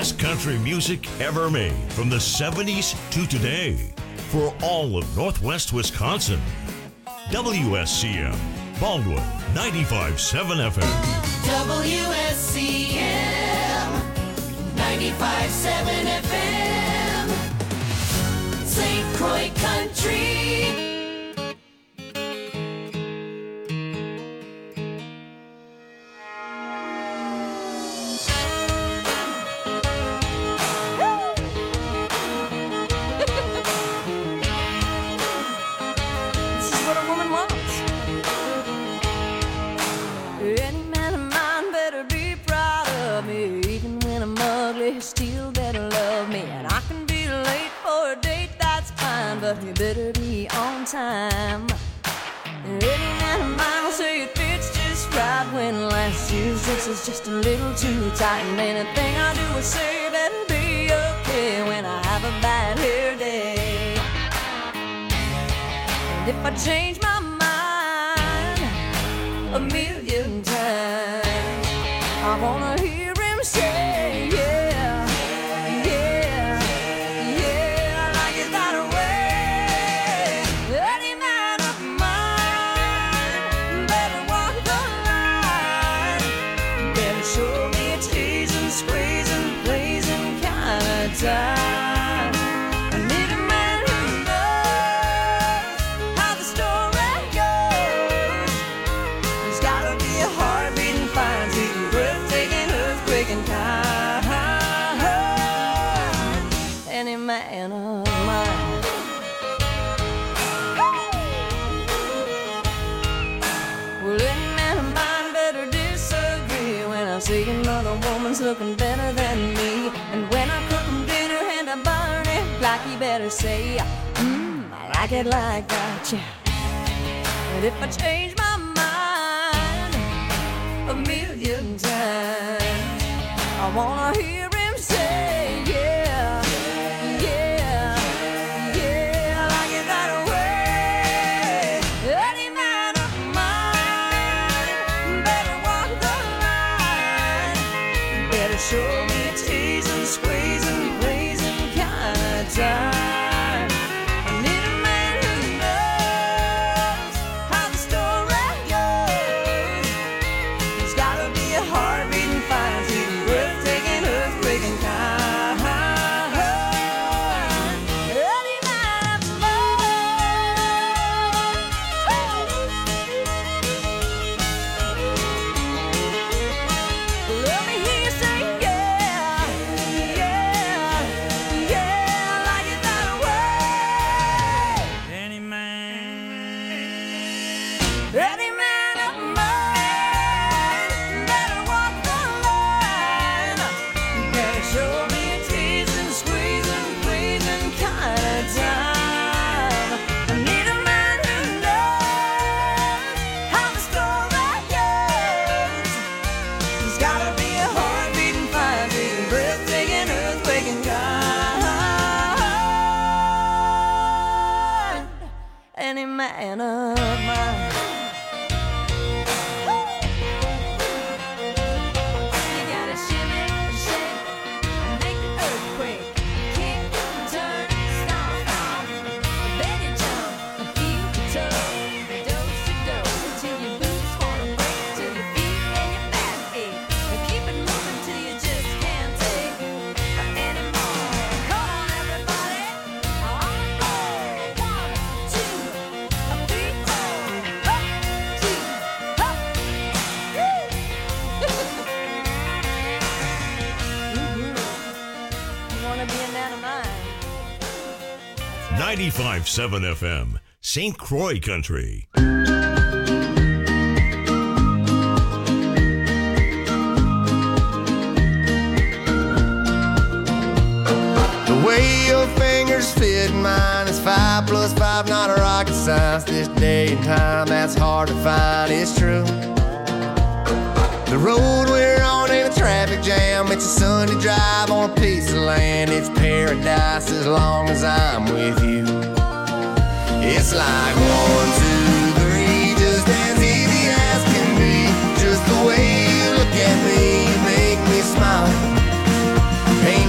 best country music ever made from the 70s to today for all of Northwest Wisconsin. WSCM, Baldwin, 95.7 FM. WSCM, 95.7 FM, St. Croix Country. But you better be on time. Any man of mine will say it fits just right when last year's dress is just a little too tight. And anything I do or say better be okay when I have a bad hair day. And if I change my mind a million times, I wanna hear him say, yeah. I need a man who knows how the story goes. There's gotta be a heartbeating, fine, sweet, breathtaking, earthquaking kind. Any man of mine. Well, any man of mine better disagree when I see another woman's looking better than me. And when I cook them dinner and I burn it, like you better say, I like it like that, yeah. And if I change my mind a million times, I wanna hear him say, yeah, yeah, yeah, I like it that way. Any man of mine better walk the line, better show me a teasing, squeezing, blazing kind of time. I need a man who knows how the story goes. There's gotta be a heartbeating, fine, sweet, breathtaking, earthquaking kind. Any man of mine. Let me hear you say, yeah, yeah, yeah, I like it that way. Any man of mine better walk the line. Better show me a teasing, squeezing, pleasing kind of time. I need a man who knows how the story goes. There's gotta be a heartbeating, fire beating, breathtaking, earthquaking kind. Any man of mine. You gotta shimmy, shake, and make the earthquake. Kick, turn, stomp, then you jump, and feel the toe. Dose to dose until your boots wanna break, till your feet and your back ache. And keep it moving till you just can't take anymore. Come on, everybody, on the floor. 1, 2, 3, 4. Up, 2, up. Woo! You wanna be a man of mine? 95.7 FM, St. Croix Country. The way your fingers fit mine is 5 plus 5, not a rocket science. This day and time, that's hard to find, it's true. The road we're on ain't a traffic jam. It's a Sunday drive on a piece of land. It's paradise as long as I'm with you. It's like 1, 2, 3, just as easy as can be. Just the way you look at me, you make me smile. Ain't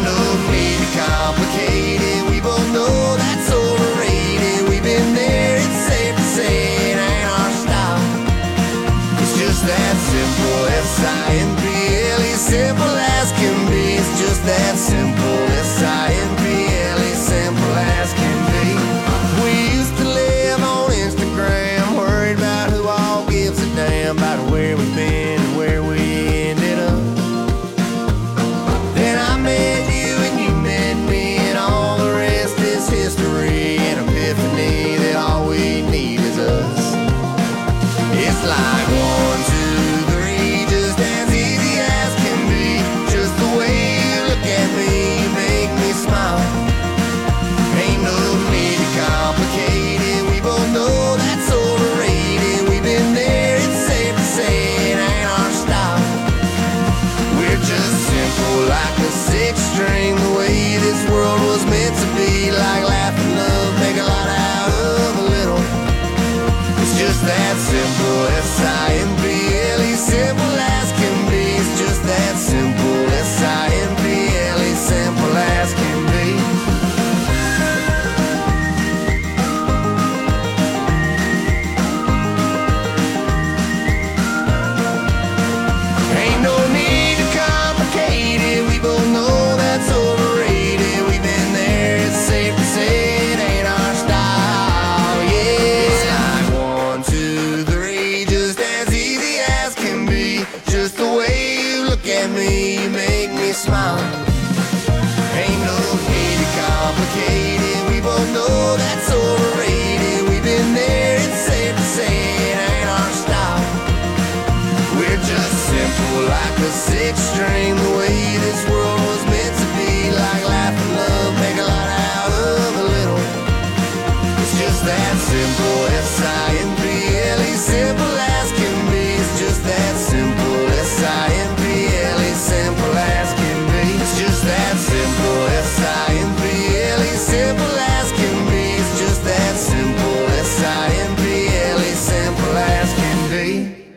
extreme, the way this world was meant to be. Like life and love, make a lot out of a little. It's just that simple, S-I-M-P-L-E, simple as can be. It's just that simple, S-I-M-P-L-E, simple as can be. It's just that simple, S-I-M-P-L-E, simple as can be. It's just that simple, S-I-M-P-L-E, simple as can be.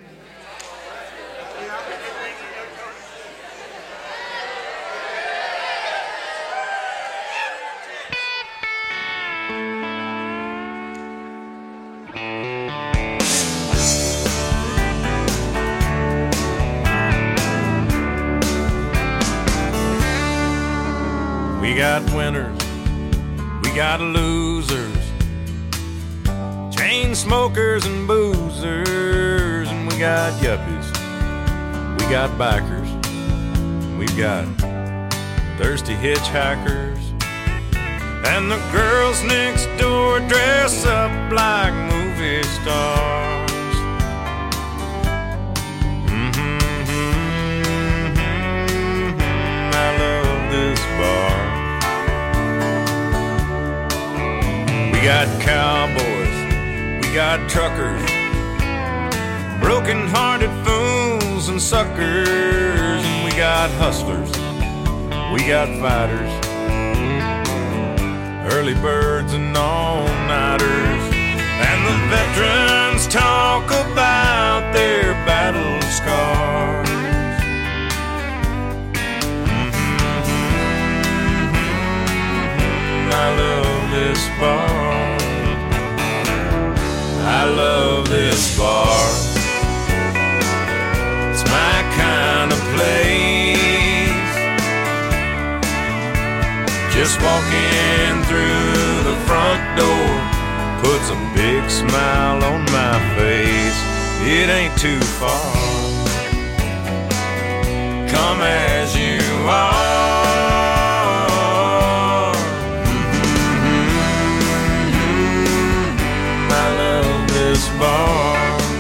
We got winners, we got losers, chain smokers and boozers, and we got yuppies, we got bikers, we've got thirsty hitchhikers, and the girls next door dress up like movie stars. I love this bar. We got cowboys, we got truckers, broken-hearted fools and suckers, and we got hustlers, we got fighters, early birds and all-nighters, and the veterans talk about their battle scars. I love this bar. I love this bar. It's my kind of place. Just walking through the front door puts a big smile on my face. It ain't too far. Come as you are. Bar.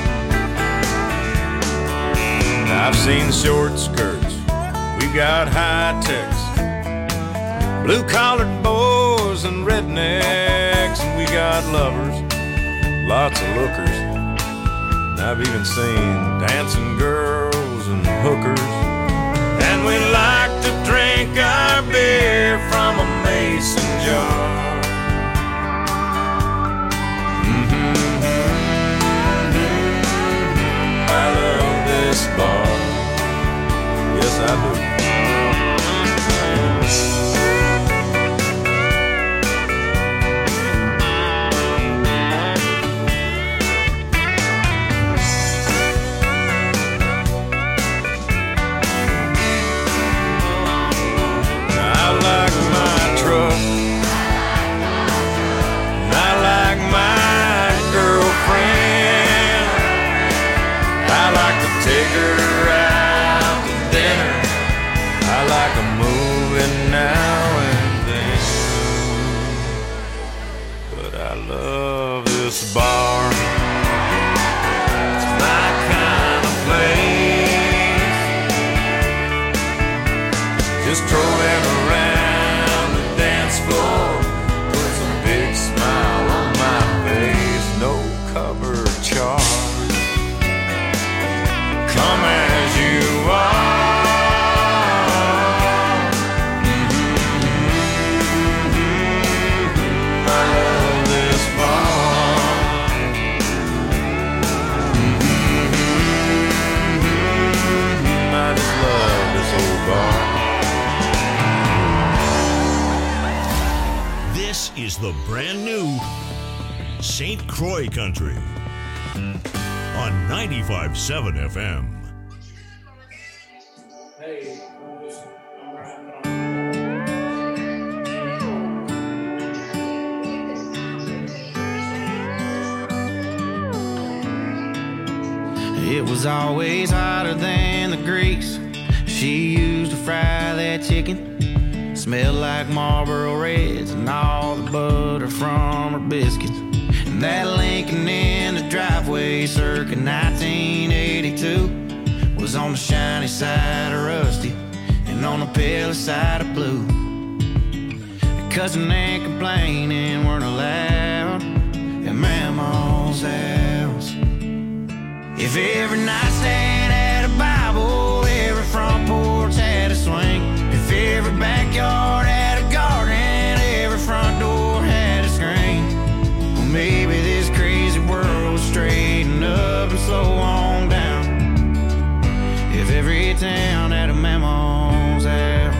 I've seen short skirts, we've got high techs, blue-collared boys and rednecks, and we got lovers, lots of lookers. And I've even seen dancing girls and hookers. And we like to drink our beer from a mason jar. I love this bar. Yes, I do. I like my truck. I like my girlfriend. I like to take her out to dinner. I like a movie now and then. But I love this bar. It's my kind of place. Just strolling around the dance floor puts a big smile on my face. No cover charge. Come as you are. I love this bar. I just love this old bar. This is the brand new St. Croix Country on 95.7 FM. It was always hotter than the grease she used to fry that chicken. Smelled like Marlboro Reds and all the butter from her biscuits. And that Lincoln in the driveway circa 1982 was was on the shiny side of rusty and on the pale side of blue. Cousin ain't complaining, weren't allowed at Mama's house. If every nightstand had a Bible, every front porch had a swing. If every backyard had a garden, every front door had a screen. Well, maybe this crazy world would straighten up and slow on down if every town had a Mama's house.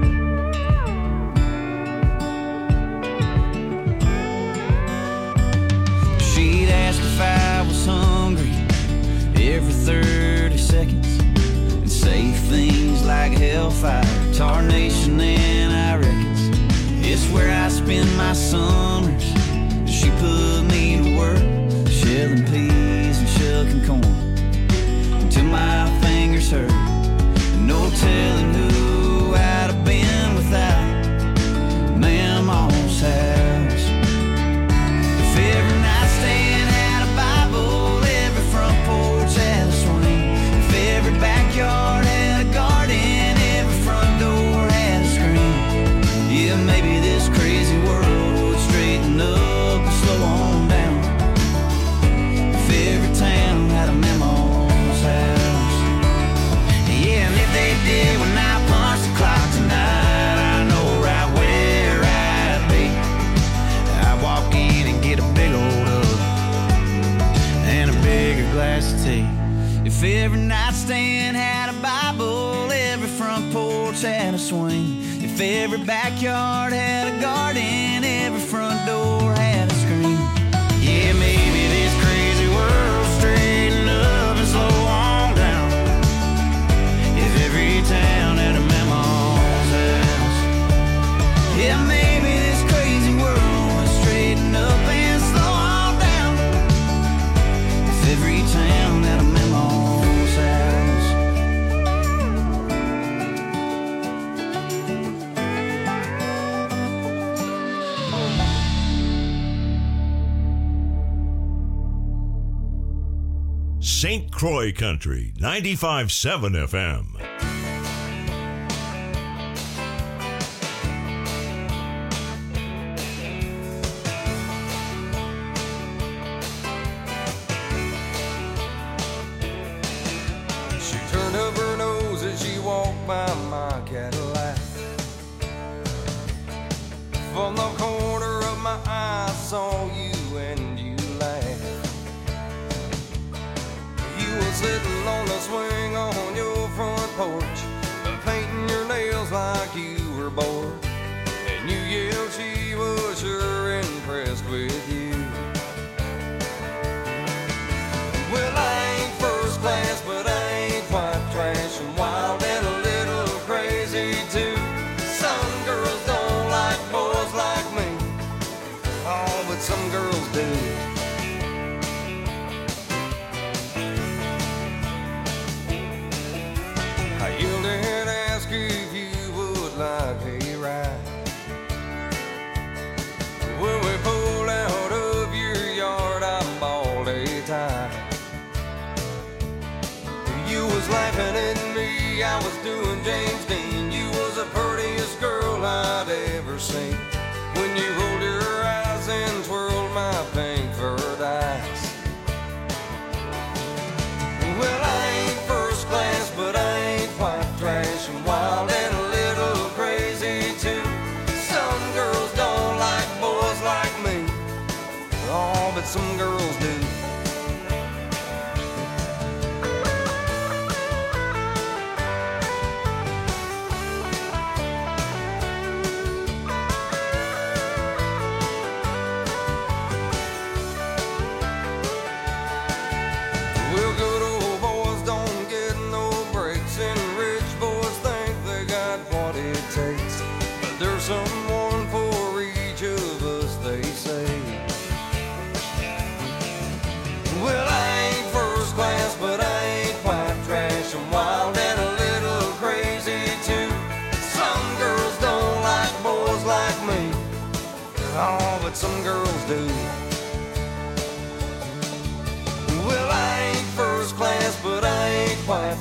She'd ask if I was hungry every 30 seconds and say things like hellfire, tarnation, and I reckons it's where I spend my summers. She put me to work shelling peas and shucking corn until my fingers hurt. No telling who I'd have been without Mama's house. If every nightstand had a Bible, every front porch had a swing. If every backyard had a garden, every front door had a screen. Yeah, maybe this crazy world would straighten up and slow on down if every town had a Mama's house. Yeah, and if they did when I punched the clock tonight, I know right where I'd be. I'd walk in and get a big old hug and a bigger glass of tea. If every nightstand had a Bible, every front porch had a swing. If every backyard had a garden, every front door had a screen. Yeah, maybe this crazy world straighten up and slow on down if every town had a Mama's house. Yeah, maybe this crazy world would straighten up and slow on down if every town had a Mama's house. St. Croix Country, 95.7 FM. She turned up her nose as she walked by my Cadillac. From the corner of my eye, I saw you and you laughed. You were sitting on the swing on your front porch, painting your nails like you were bored. And you yelled she was sure impressed with you. Well, I ain't first class, but I ain't quite trash, and wild and a little crazy too. Some girls don't like boys like me, oh, but some girls do. I yelled and asked if you would like a ride. When we pulled out of your yard, I bawled a tie. You was laughing at me, I was doing James Dean. You was the prettiest girl I'd ever seen. When you rolled your eyes and twirled my pink furred eyes. Well, I ain't first class, but I ain't quite trash, and wild and a little crazy too. Some girls don't like boys like me, oh, but some girls do. Well, good old boys don't get no breaks, and rich boys think they got what it takes. But there's someone for each of us, they say.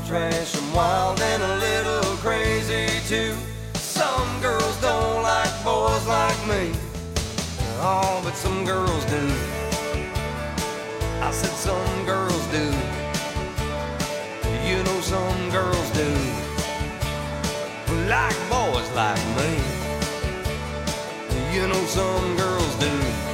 trash. I'm wild and a little crazy too. Some girls don't like boys like me. Oh, but some girls do. I said some girls do. You know some girls do. Like boys like me. You know some girls do.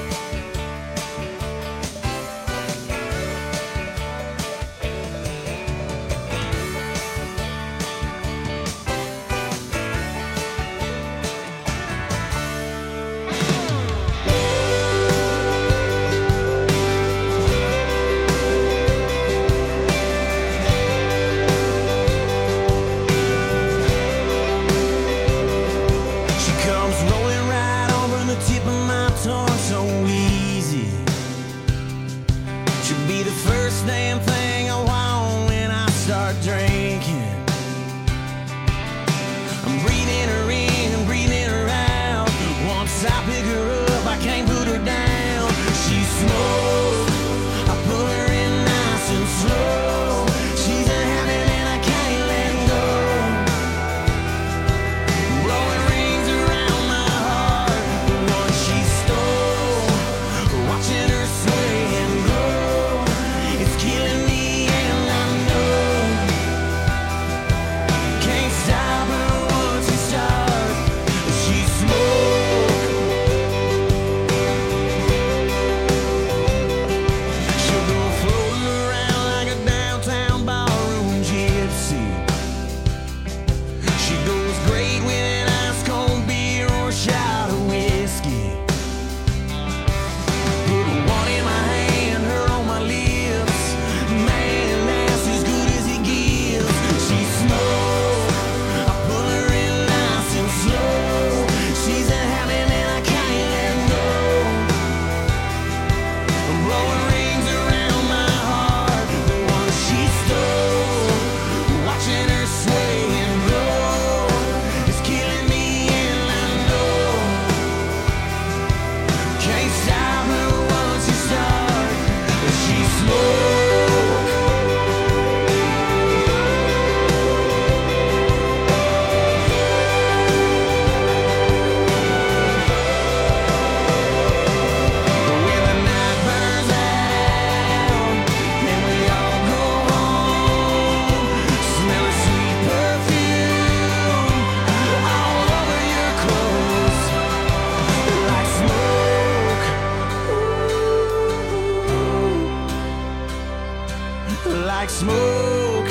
Like smoke.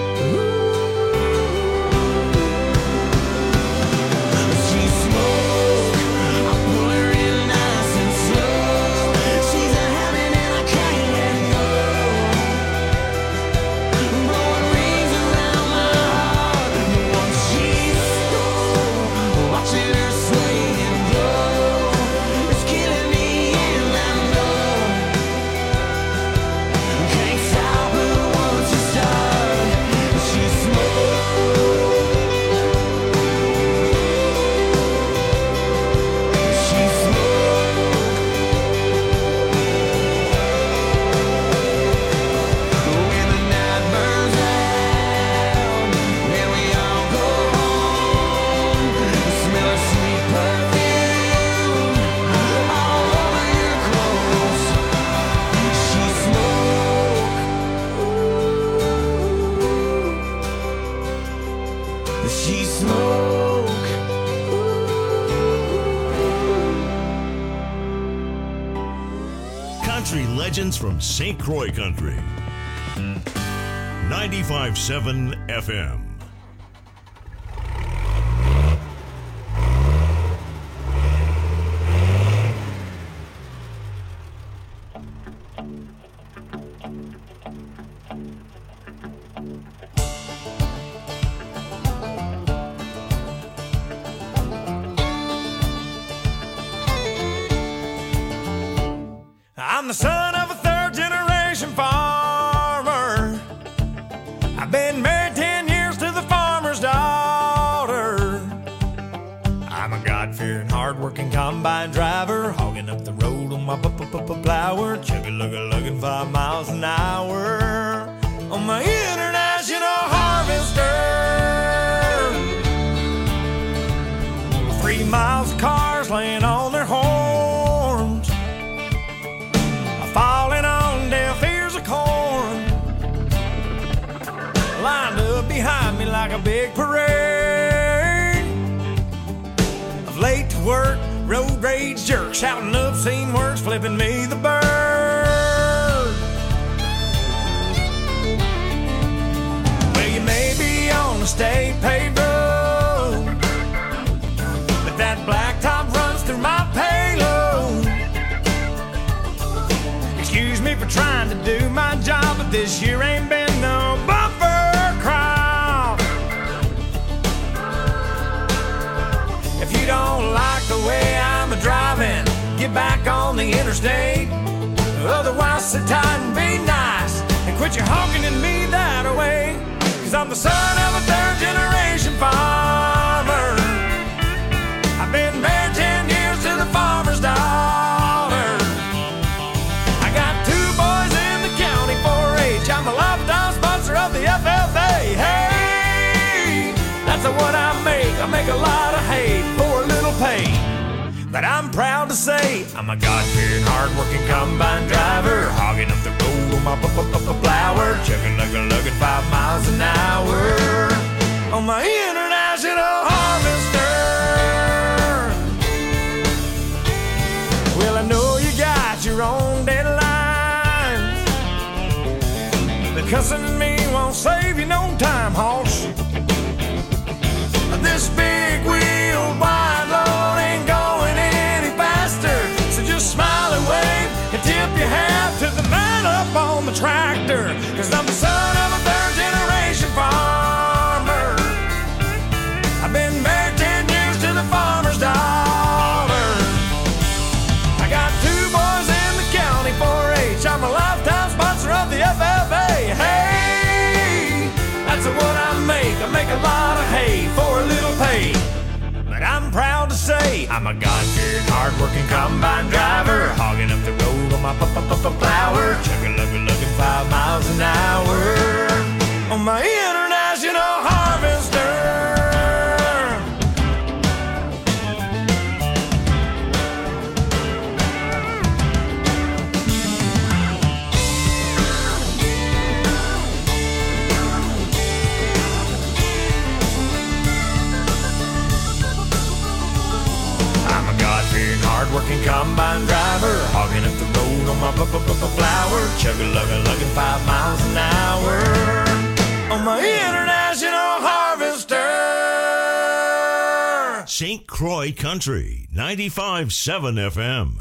She smoke. I pull her in nice and slow. She's a habit and I can't let go. Blowing rings around my heart. The one she stole. Watching her sway and blow. It's killing me and I know. Can't stop her once you start. She smoke. She smoke. When the night burns out and we all go home, smell her sweet perfume all over your clothes. She smoke. She smoke. Country legends from St. Croix Country. 95.7 FM. I'm the son of a third-generation farmer. I've been married 10 years to the farmer's daughter. I'm a God-fearing, hard-working combine driver, hogging up the road on my plower, chugga-lugga-lugging 5 miles an hour on my international highway. like a big parade of late to work, road rage jerks, shouting obscene words, flipping me the bird. Well, you may be on a state paved road, but that blacktop runs through my payload. Excuse me for trying to do my job, but this year ain't been no bumper crop. If you don't like the way I'm a-driving, get back on the interstate. Otherwise, sit tight and be nice, and quit your honking at me that way. 'Cause I'm the son of a third-generation farmer. I've been married 10 years to the farmer's daughter. I got 2 boys in the county 4-H. I'm a lifetime sponsor of the FFA. Hey, that's what I make. I make a lot of hay for a little pay. But I'm proud to say I'm a God-fearing, hard-working combine driver, hogging up the road on my plower, chugging, lugging 5 miles an hour on my international harvester. Well, I know you got your own deadlines, but cussing at me won't save you no time, hoss. This big wheel wide load ain't going any faster, so just smile and wave and tip your hat to the man up on the tractor. 'Cause I'm the son of a third-generation farmer. I've been married 10 years to the farmer's daughter. I got 2 boys in the county 4-H. I'm a lifetime sponsor of the FFA. Hey, that's what I make. I make a lot of hay for a little pay. But I'm proud to say I'm a God-fearing, hard-working combine driver, hogging up the road on my plower, chugging, lugging 5 miles an hour on my international harvester. Hard-working combine driver, hogging up the road on my flower, chugging, lugging 5 miles an hour on my international harvester. St. Croix Country, 95.7 FM.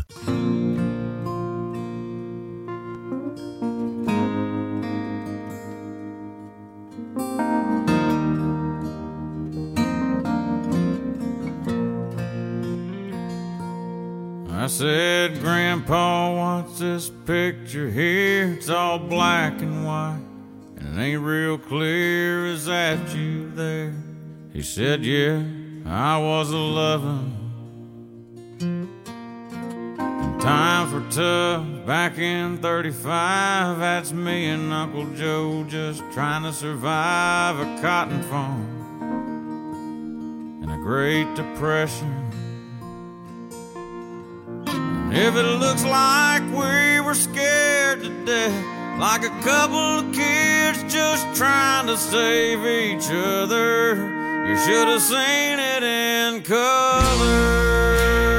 I said, Grandpa, what's this picture here? It's all black and white, and it ain't real clear. Is that you there? He said, yeah, I was a-lovin'. And times were tough back in 35. That's me and Uncle Joe just trying to survive a cotton farm and a Great Depression. If it looks like we were scared to death, like a couple of kids just trying to save each other, you should have seen it in color.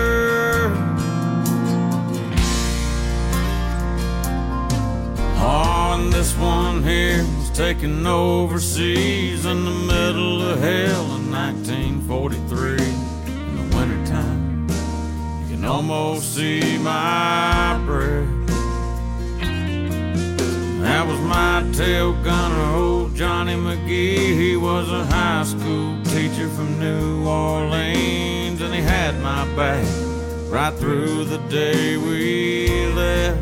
Oh, and this one here was taken overseas in the middle of hell in 1943 in the wintertime. Almost see my breath. That was my tail gunner, old Johnny McGee. He was a high school teacher from New Orleans, and he had my back right through the day we left.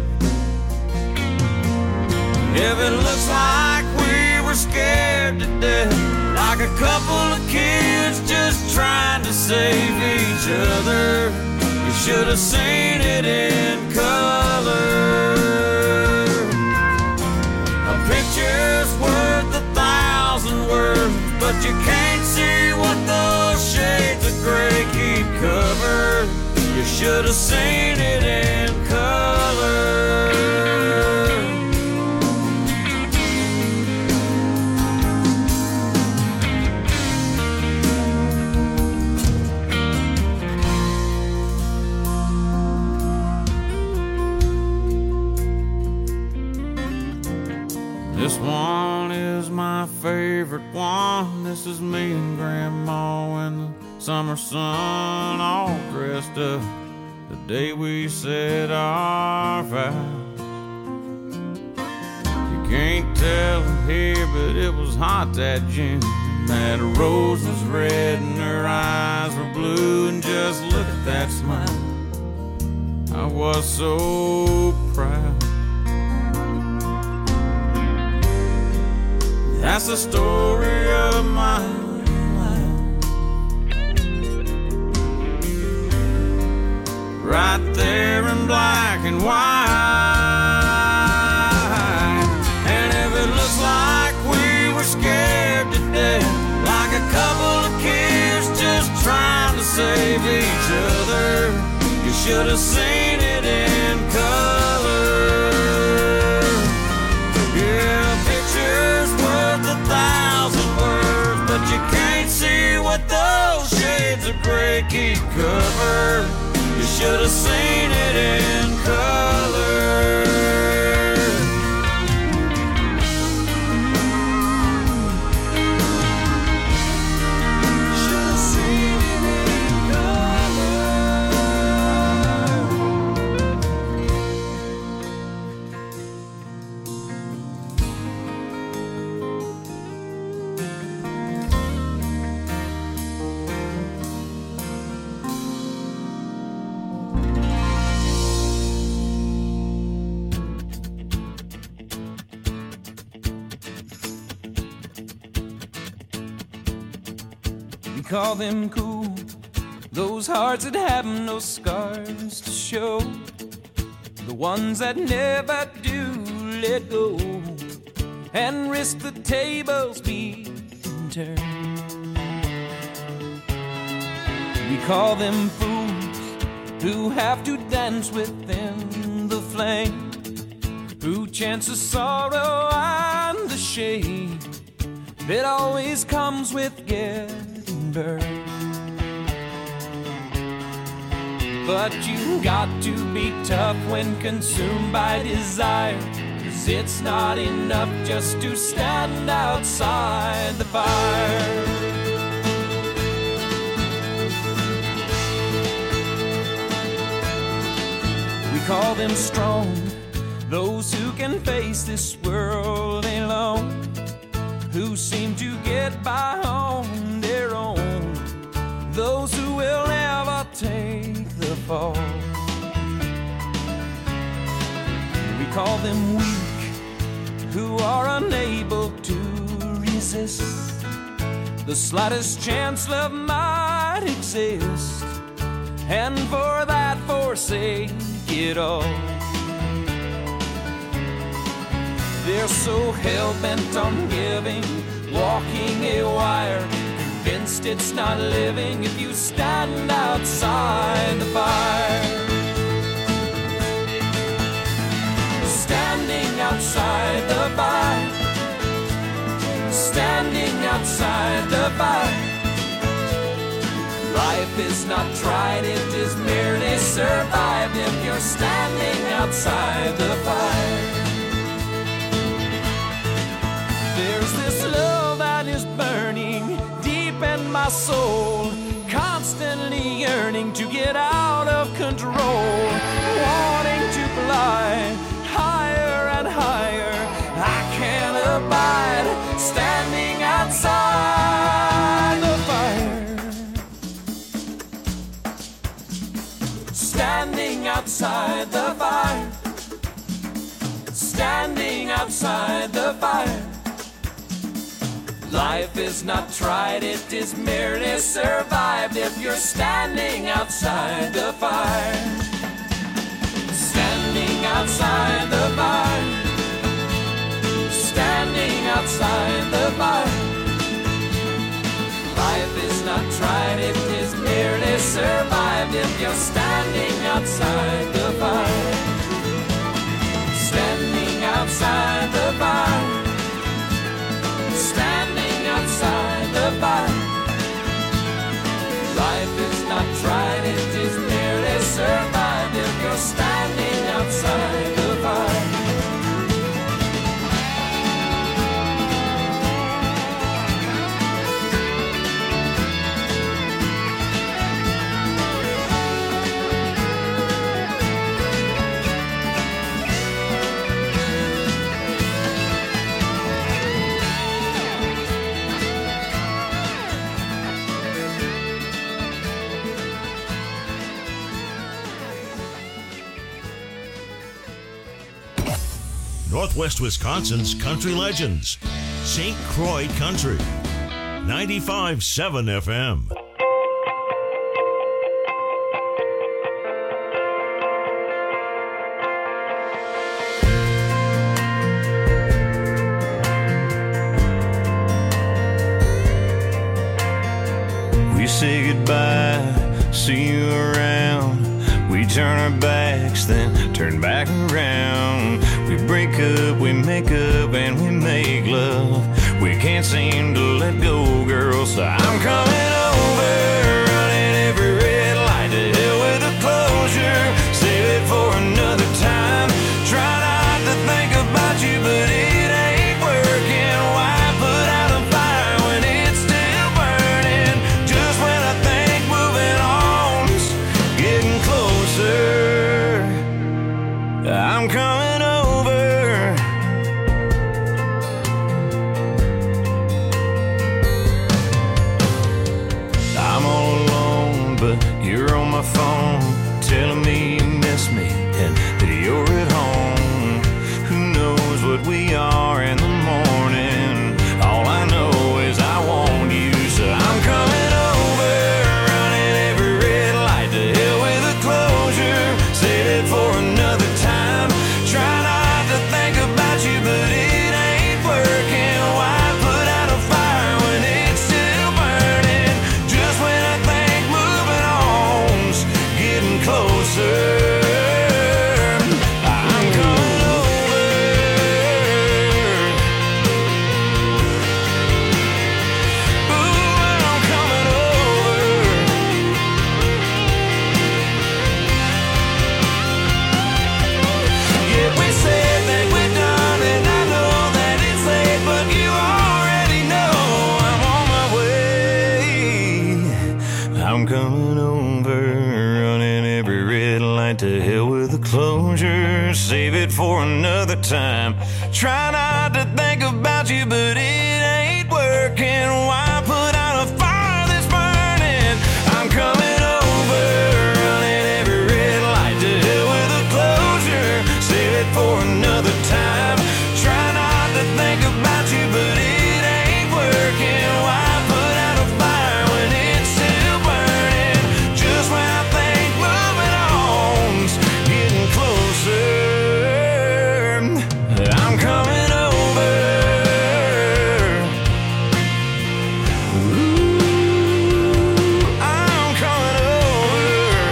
If it looks like we were scared to death, like a couple of kids just trying to save each other, you should have seen it in color. A picture's worth 1,000 words, but you can't see what those shades of gray keep covered. You should have seen it in color. This one is my favorite one. This is me and Grandma in the summer sun, all dressed up the day we said our vows. You can't tell it here, but it was hot that June. That rose was red and her eyes were blue, and just look at that smile. I was so proud. That's the story of my life, right there in black and white. And if it looks like we were scared to death, like a couple of kids just trying to save each other, you should have seen it in color. Yeah, pictures worth 1,000 words, but you can't see what those shades of gray keep covered. You should have seen it in color. Should have seen it in color. We call them cool, those hearts that have no scars to show, the ones that never do let go and risk the tables being turned. We call them fools who have to dance within the flame, who chance the sorrow and the shame that always comes with getting burned. But you got to be tough when consumed by desire, 'cause it's not enough just to stand outside the fire. We call them strong, those who can face this world alone, who seem to get by on their own, those who will never take the fall. We call them weak, who are unable to resist the slightest chance love might exist, and for that forsake it all. They're so hell-bent on giving, walking a wire, convinced it's not living if you stand outside the fire. Standing outside the fire, standing outside the fire. Life is not tried, it is merely survived if you're standing outside the fire. There's this love that is burning deep in my soul, constantly yearning to get out of control, wanting to fly higher and higher. I can't abide standing outside the fire. Standing outside the fire. Standing outside the fire. Life is not tried, it is merely survived if you're standing outside the fire. Standing outside the fire. Standing outside the fire. Life is not tried, it is merely survived if you're standing outside the fire. Standing outside the fire. Standing outside the fire. Life is not tried, it is merely survived if you're standing outside the fire. Northwest Wisconsin's country legends. St. Croix Country. 95.7 FM. We say goodbye, see you around. We turn our backs, then turn back around. We break up, we make up, and we make love. We can't seem to let go, girl, so I'm coming over, running every red light. To hell with the closure, save it for another time. Try not to think about you, but it ain't working. Why put out a fire when it's still burning? Just when I think moving on's getting closer, I'm coming over. I'm all alone, but you're on my phone, telling me you miss me and that you're at home. Who knows what we are in the morning? All I know is I want you, so I'm coming over, running every red light. To hell with the closure, save it for another time. Try not to think about you, but it ain't working. Why put out a fire when it's still burning? Just when I think moving on's getting closer, I'm coming over. Ooh, I'm coming over. Yeah, we said that we're done, and I know that it's late, but you already know I'm on my way. I'm coming over, running every red light. To hell with the closure, save it for another time. Try not to think about you, but it ain't working. Why put out a fire that's burning? I'm coming over, running every red light. To hell with the closure, save it for another time. Try not to think about you, but it ain't working. Why put out a fire when it's still burning? Just when I think moving on's getting closer, I'm coming over. Ooh, I'm coming over.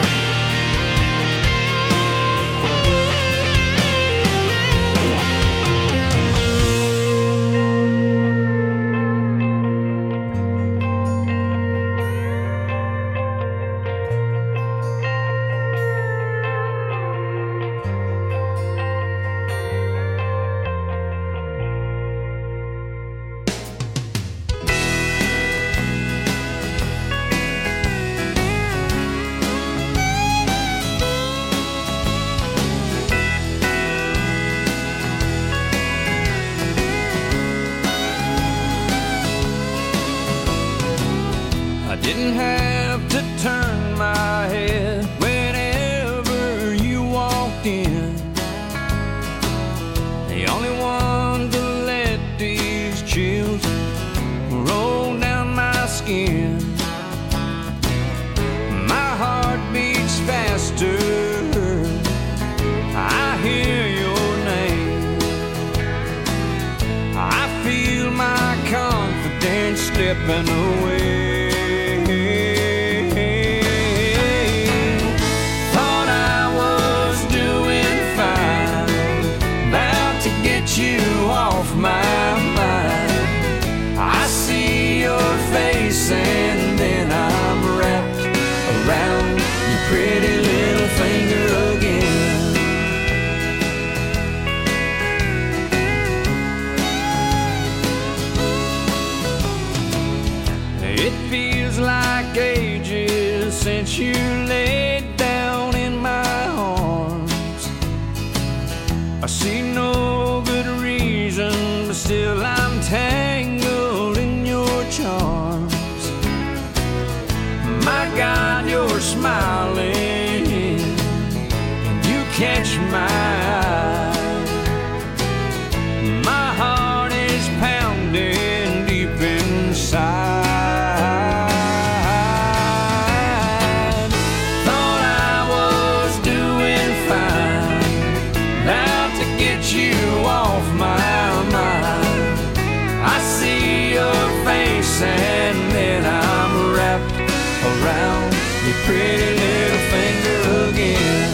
I didn't have to turn my head whenever you walked in. The only one to let these chills roll down my skin. My heart beats faster, I hear your name. I feel my confidence slipping away. Thought I was doing fine, about to get you off my mind. I see your face and then I'm wrapped around your pretty little finger again. It feels like ages since you laid down in my arms. I see no good reason, but still I'm tangled in your charms. My God, you're smiling, and you catch my eye. pretty little finger again.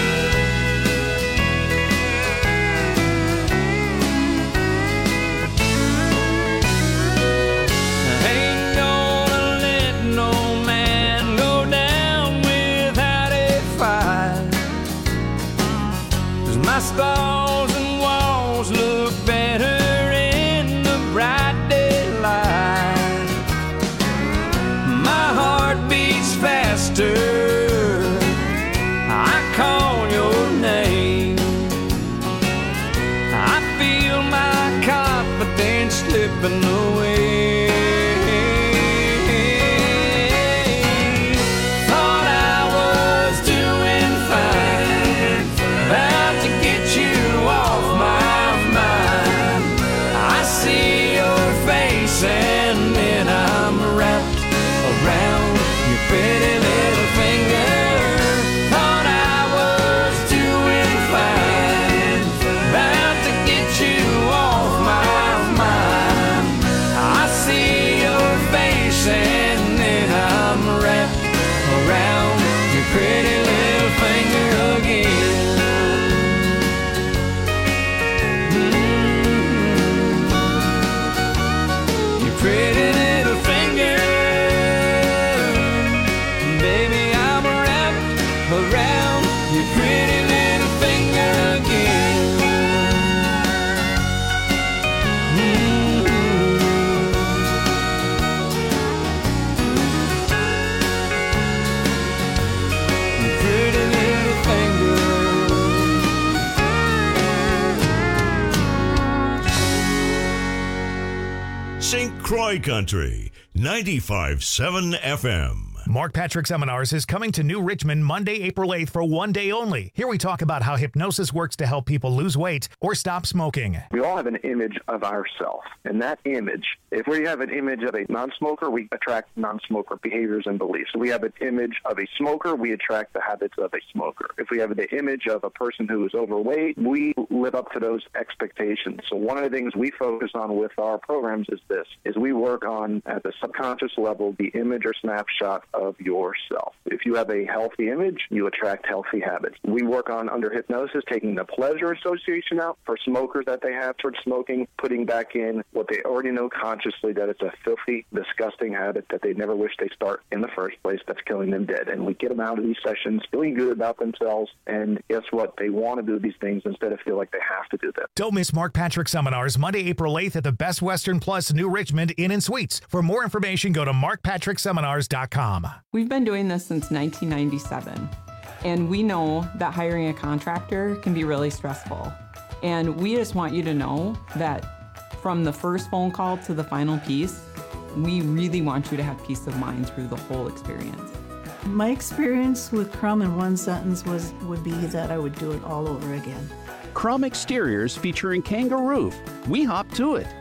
I ain't gonna let no man go down without a fight, 'cause my stalls and walls look better in the bright daylight. My heart beats faster, I call your name. I feel my confidence slipping away. Thought I was doing fine, about to get you off my mind. I see your face and then I'm wrapped around your pretty little finger. Thought I was doing fine, about to get you off my mind. I see your face and then I'm wrapped around your pretty little finger again. Your pretty little finger, baby, I'm wrapped around your pretty little finger again. Your pretty little finger. St. Croix Country, 95.7 FM. Mark Patrick Seminars is coming to New Richmond Monday, April 8th for one day only. Here we talk about how hypnosis works to help people lose weight or stop smoking. We all have an image of ourselves, and that image, if we have an image of a non-smoker, we attract non-smoker behaviors and beliefs. If we have an image of a smoker, we attract the habits of a smoker. If we have the image of a person who is overweight, we live up to those expectations. So one of the things we focus on with our programs is this, is we work on, at the subconscious level, the image or snapshot of yourself. If you have a healthy image, you attract healthy habits. We work on, under hypnosis, taking the pleasure association out for smokers that they have towards smoking, putting back in what they already know consciously, that it's a filthy, disgusting habit that they never wish they start in the first place, that's killing them dead. And we get them out of these sessions feeling good about themselves, and guess what? They want to do these things instead of feel like they have to do them. Don't miss Mark Patrick Seminars Monday, April 8th at the Best Western Plus New Richmond Inn and Suites. For more information, go to markpatrickseminars.com. We've been doing this since 1997, and we know that hiring a contractor can be really stressful. And we just want you to know that from the first phone call to the final piece, we really want you to have peace of mind through the whole experience. My experience with Crum in one sentence would be that I would do it all over again. Crum Exteriors featuring Kangaroo. We hop to it.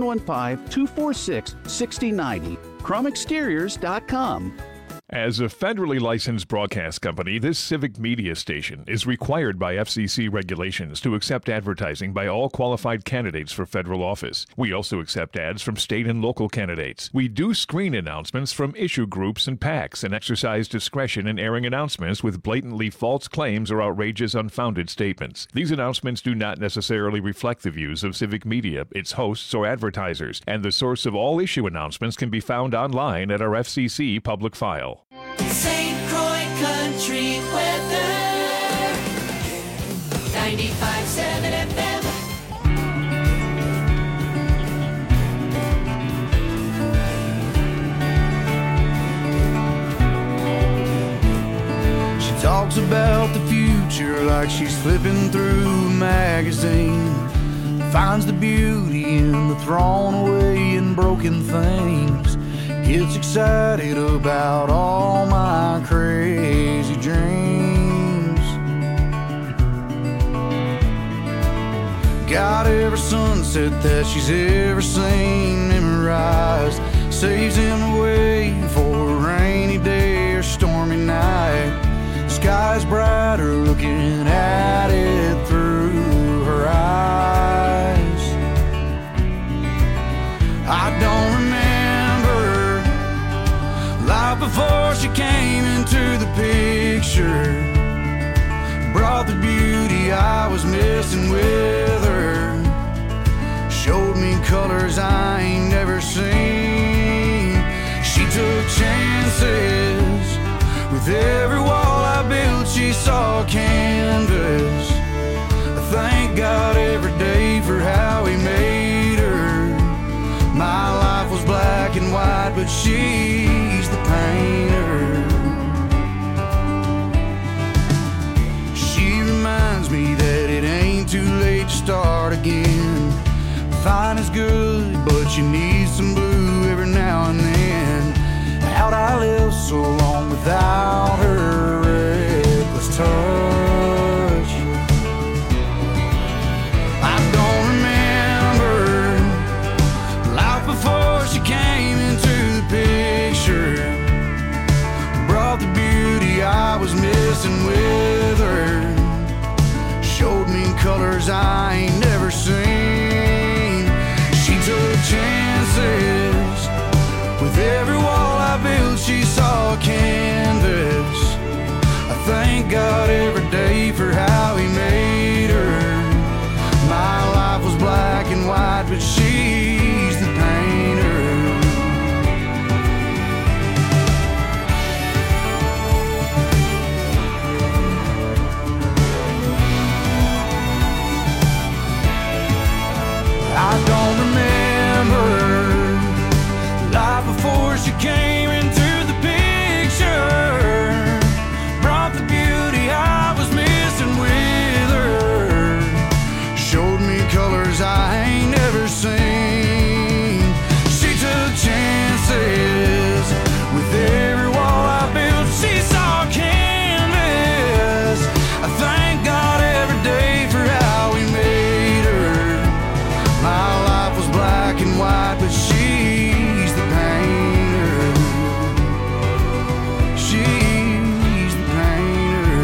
715-246-6090. CrumExteriors.com. As a federally licensed broadcast company, this civic media station is required by FCC regulations to accept advertising by all qualified candidates for federal office. We also accept ads from state and local candidates. We do screen announcements from issue groups and PACs and exercise discretion in airing announcements with blatantly false claims or outrageous, unfounded statements. These announcements do not necessarily reflect the views of civic media, its hosts, or advertisers, and the source of all issue announcements can be found online at our FCC public file. St. Croix Country weather. 95.7 FM. She talks about the future like she's flipping through a magazine. Finds the beauty in the thrown away and broken things. Gets excited about all my crazy dreams. Got every sunset that she's ever seen memorized. Saves him away for a rainy day or stormy night. Sky's brighter looking at it through her eyes. I don't remember life before she came into the chances. With every wall I built, she saw canvas. I thank God every day for how he made her. My life was black and white, but she's the painter. She reminds me that it ain't too late to start again. Fine is good, but you need some blue every now and then. How'd I live so long without her reckless touch? I don't remember life before she came into the picture. Brought the beauty I was missing with her. Showed me colors I ain't never seen. She took chances. With every wall I built, she saw canvas. I thank God every day for how he made her. My life was black and white, but she's the painter. I don't remember life before she came into the picture. Brought the beauty I was missing with her. Showed me colors I ain't never seen. She took chances. With every wall I built, she saw canvas. I thank God every day for how he made her. My life was black and white, but she's the painter. She's the painter.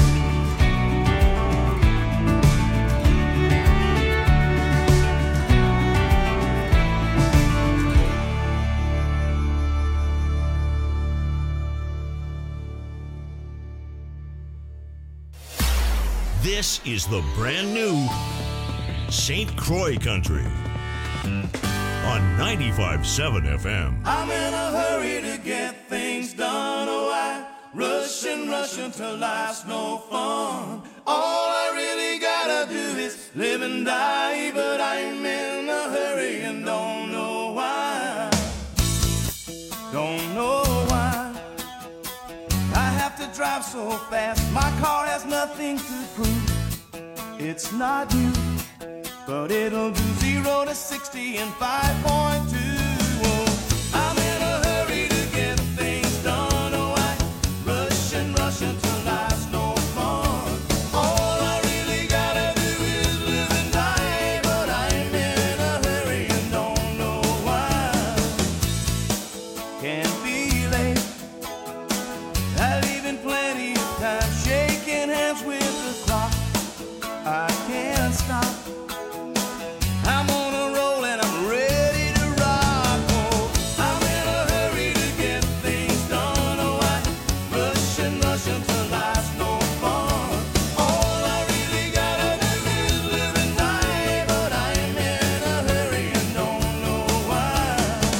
This is the brand new St. Croix Country on 95.7 FM. I'm in a hurry to get things done. Oh, I rush until life's no fun. All I really gotta do is live and die, but I'm in a hurry and don't know why. Don't know why I have to drive so fast. My car has nothing to prove. It's not you, but it'll do 0 to 60 in 5.2. Oh, I'm in a hurry to get things done. Oh, I rush until life's no fun. All I really gotta do is live and die, but I'm in a hurry and don't know why. Can't be late. I leave in plenty of time, shaking hands with the clock. I can't stop. I'm on a roll and I'm ready to rock. Oh, I'm in a hurry to get things done. Oh, I rush until life's no fun. All I really gotta do is live and die, but I'm in a hurry and don't know why.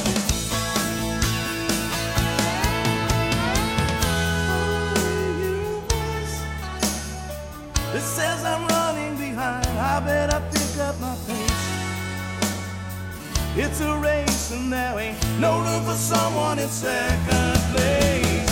It says I'm running behind. I better pick up my pace. It's a race and there ain't no room for someone in second place.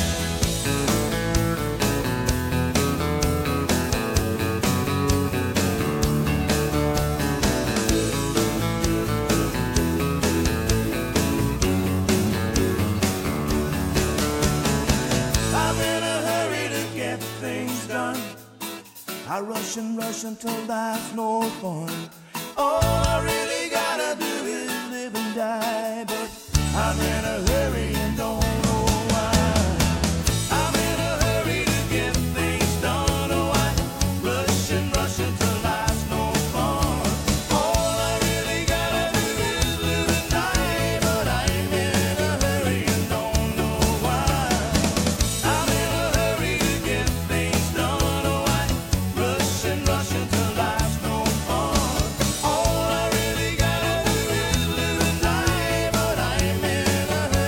I'm in a hurry to get things done. I rush until life's no fun. All I really gotta do is live and die, but I'm in a hurry and don't know why. I'm in a hurry to get things done. Oh, I rush until life's no fun. All I really gotta do is live and die, but I'm in a hurry and don't know why. I'm in a hurry to get things done. Oh, I rush until life's no fun. All I really gotta do is live and die, but I'm in a hurry.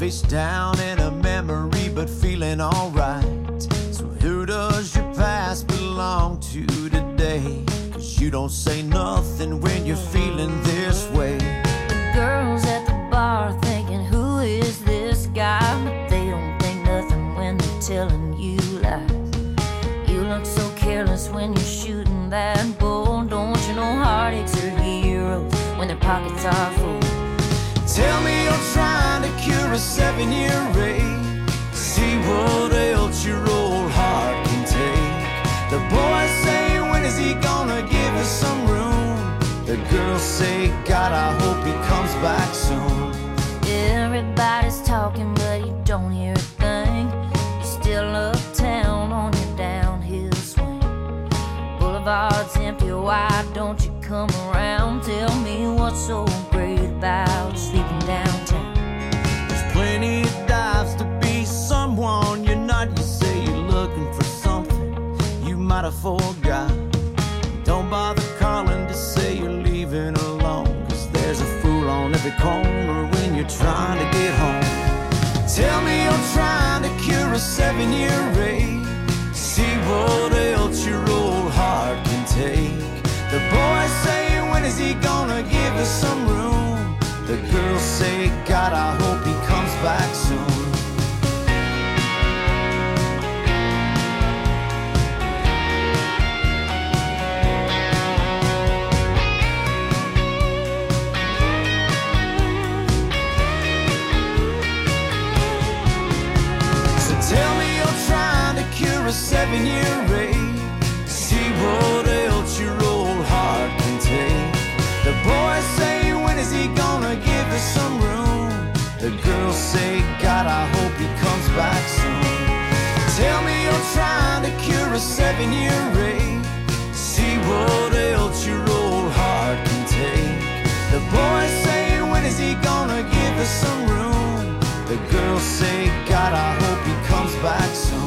face down in a memory, but feeling alright. So who does your past belong to today? 'Cause you don't say nothing when you're feeling this way. The girls at the bar thinking, who is this guy? But they don't think nothing when they're telling you lies. You look so careless when you're shooting that bull. Don't you know heartaches are heroes when their pockets are full? Tell me you're trying to cure a 7-year ache. See what else your old heart can take. The boys say, when is he gonna give us some room? The girls say, God, I hope he comes back soon. Everybody's talking, but you don't hear a thing. You're still uptown on your downhill swing. Boulevard's empty, why don't you come around? Tell me what's so great about sleeping downtown. There's plenty of dives to be someone you're not. You say you're looking for something you might have forgot. Don't bother calling to say you're leaving alone, 'cause there's a fool on every corner when you're trying to get home. Tell me you're trying to cure a 7-year ache. See what else your old heart can take. The boys say, when is he gonna give us some room? The girls say, God, I hope he comes back soon. So tell me you're trying to cure a 7-year ache. See what else your old heart can take. The boys say, when is he gonna give us some room? The girls say, God, I hope he comes back soon. Tell me you're trying to cure a 7-year ache. See what else your old heart can take. The boys say, when is he gonna give us some room? The girls say, God, I hope he comes back soon.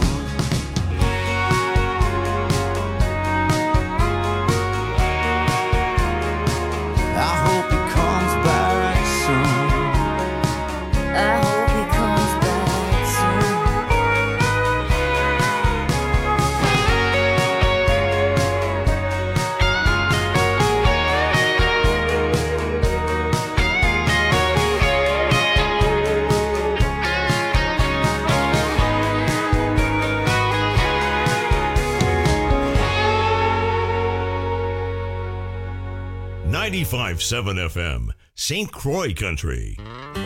I hope he comes back soon. I hope he comes back soon. 95.7 FM, St. Croix Country.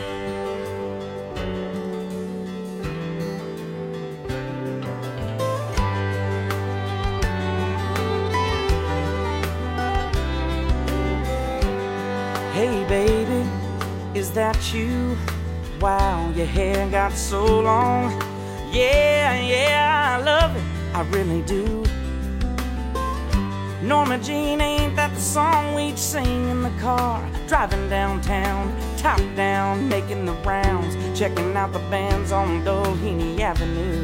Hey baby, is that you? Wow, your hair got so long. Yeah, I love it, I really do. Norma Jean, ain't that the song we'd sing in the car? Driving downtown, top down, making the rounds, checking out the bands on Doheny Avenue.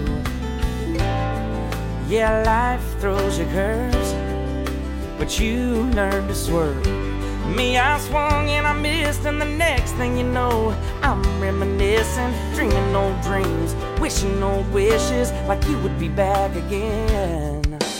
Yeah, life throws you curves, but you learn to swerve. Me, I swung and I missed, and the next thing you know, I'm reminiscing, dreaming old dreams, wishing old wishes, like you would be back again.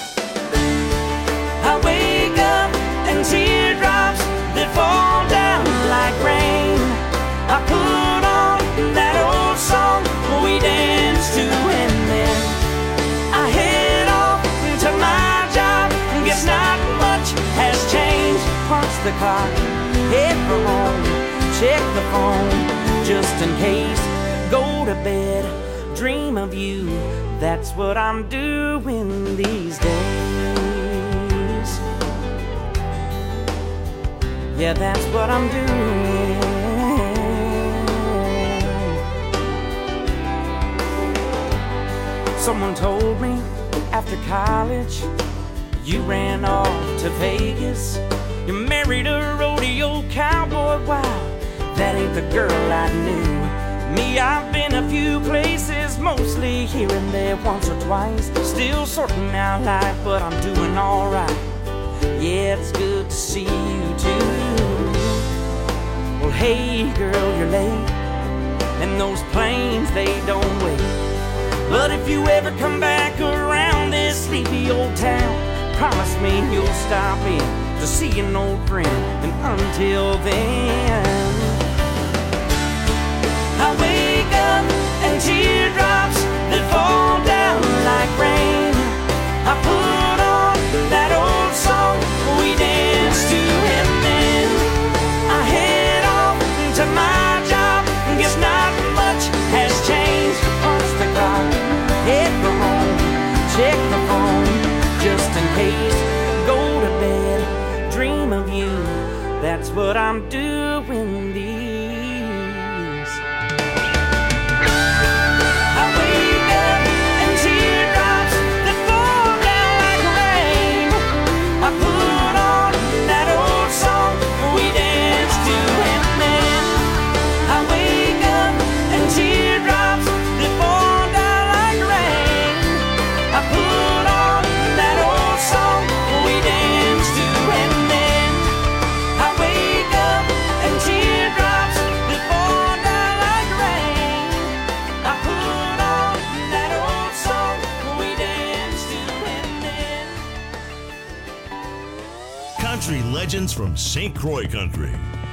I wake up and teardrops that fall down like rain. I put on that old song we danced to, and then I head off to my job. Guess not much has changed. Punch the clock, head for home, check the phone just in case. Go to bed, dream of you. That's what I'm doing these days. Yeah, that's what I'm doing. Someone told me after college you ran off to Vegas. You married a rodeo cowboy. Wow, that ain't the girl I knew. Me, I've been a few places, mostly here and there, once or twice. Still sorting out life, but I'm doing alright. Yeah, it's good to see you too. Well, hey girl, you're late. and those planes, they don't wait. But if you ever come back around this sleepy old town, promise me you'll stop in to see an old friend. And until then, I wake up and teardrops that fall down like rain. I put on that old song we danced to, and then I head off to my job. Guess not much has changed. Punch the clock, head for home, check the phone just in case. Go to bed, dream of you. That's what I'm doing these. I wake up and teardrops that fall down like rain. I put on that old song we danced to, and then I wake up and teardrops that fall down like rain. I put on that old song we danced to, and then I wake up and teardrops that fall down like rain. I put on that old song we danced to, and then Country legends from St. Croix Country.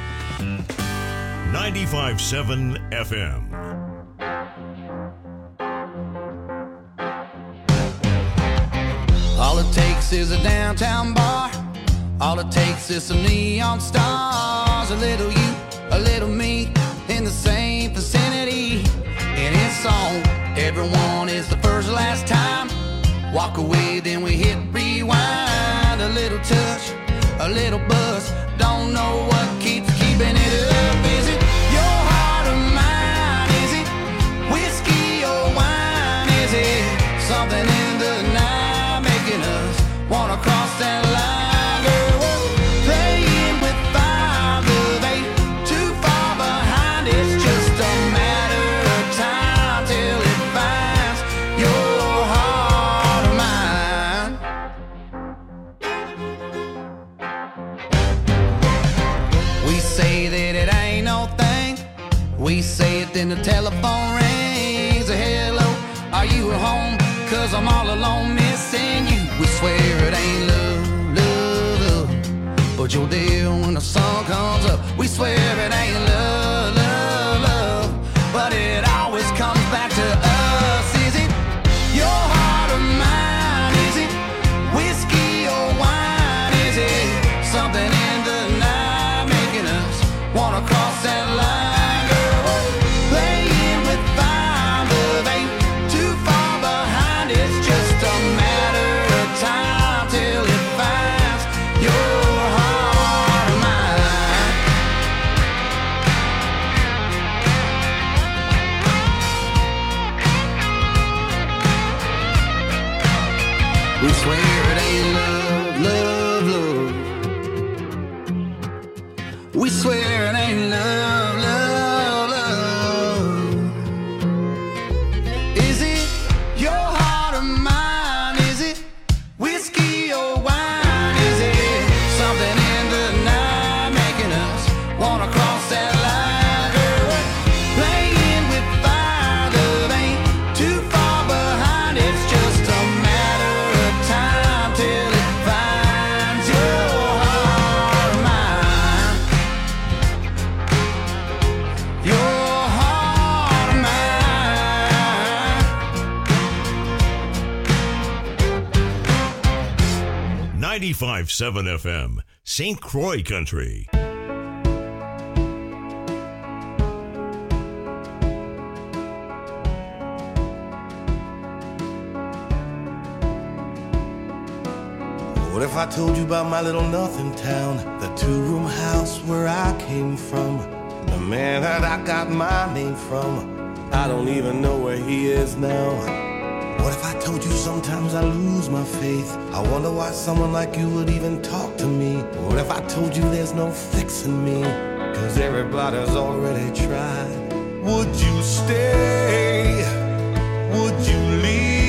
95.7 FM. All it takes is a downtown bar. All it takes is some neon stars. A little you, a little me, in the same vicinity. And it's on. Everyone is the first last time. Walk away, then we hit rewind. A little touch, a little buzz. Don't know what keeps keeping it up. Is it your heart or mine? Is it whiskey or wine? Is it something in the night making us wanna cross that line? Girl, we're playing with fire, love ain't too far behind. It's just a matter of time till it finds your heart or mine. We say that it ain't no thing. We say it, then the telephone rings. Hello, are you at home? 'Cause I'm all alone missing you. We swear it ain't love, love, love, but you're there when the sun comes up. We swear it ain't love, love, love, but it always comes back to us. Is it your heart or mine? Is it whiskey or wine? Is it something in the night making us wanna cross that line? Girl, we're playing with fire, love ain't too far behind. It's just a matter of time till it finds your heart or mine. We swear it ain't love, love, love. We swear it ain't love, love, love. Is it your heart or mine? Is it whiskey or wine? Is it something in the night making us wanna cross that line? Girl, we're playing with fire, love ain't too far behind. It's just a matter of time till it finds your heart or mine. Your heart or mine. 95.7 FM, St. Croix Country. What if I told you about my little nothing town, the two-room house where I came from, the man that I got my name from? I don't even know where he is now. What if I told you sometimes I lose my faith? I wonder why someone like you would even talk to me. What if I told you there's no fixing me, 'cause everybody's already tried? Would you stay? Would you leave?